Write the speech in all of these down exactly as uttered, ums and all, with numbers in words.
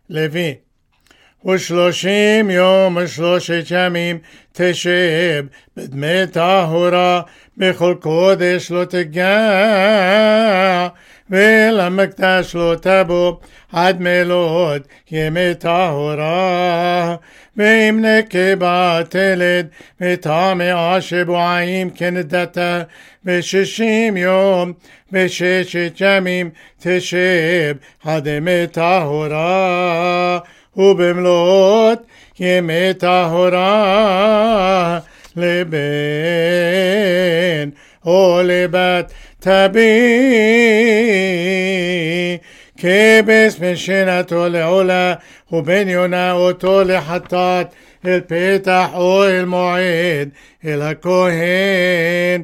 לוי. ושלושים יום ושלושת ימים תשב בדמי טהורה, בכל קודש לא תיגע, ולמקדש לא תבוא עד מלאת ימי טהרה. ואם נקבה תלד וטמאה שבועיים כנדתה, ושישים יום וששת ימים תשב עד ימי טהרה. ובמלאת ימי טהרה לבן או לבת תביא כבש משנתו לעולה, ובן יונה אותו לחטאת אל פתח אוהל מועד אל הכהן,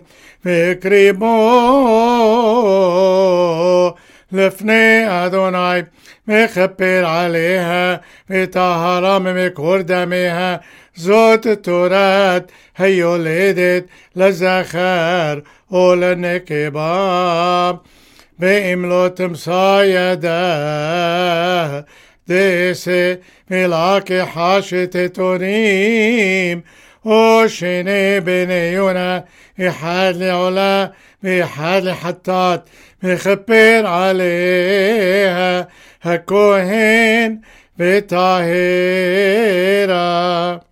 והקריבו לפני אדוני, מכפר עליה וטהרה ממקור דמיה. זאת תורת היולדת לזכר או לנקבה. ואם לא תמצא ידה דעשה ולקחה שתתונים, או שני בני יונה, אחד לעולה ואחד לחטאת, מכפר עליה הכהן וטהרה.